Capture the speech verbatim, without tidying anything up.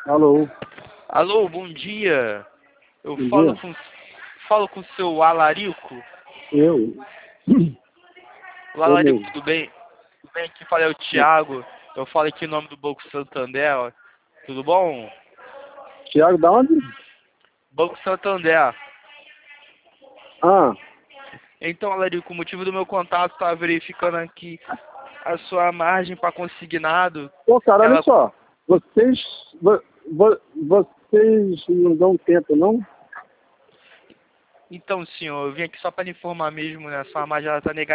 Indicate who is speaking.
Speaker 1: Alô?
Speaker 2: Alô, bom dia. Eu
Speaker 1: Bom
Speaker 2: falo
Speaker 1: dia.
Speaker 2: com falo com o seu Alarico.
Speaker 1: Eu?
Speaker 2: O
Speaker 1: Eu
Speaker 2: Alarico,
Speaker 1: mesmo.
Speaker 2: tudo bem? Tudo bem? Aqui fala é o Thiago. Eu falo aqui em nome do Banco Santander. Ó. Tudo bom?
Speaker 1: Tiago, da onde?
Speaker 2: Banco Santander.
Speaker 1: Ah,
Speaker 2: Então, Alarico, o motivo do meu contato estava verificando aqui a sua margem para consignado.
Speaker 1: pô, cara, olha
Speaker 2: Ela...
Speaker 1: só. Vocês, vo, vo, vocês não dão tempo, não?
Speaker 2: Então, senhor, eu vim aqui só para lhe informar mesmo, né? Sua margem está negativa.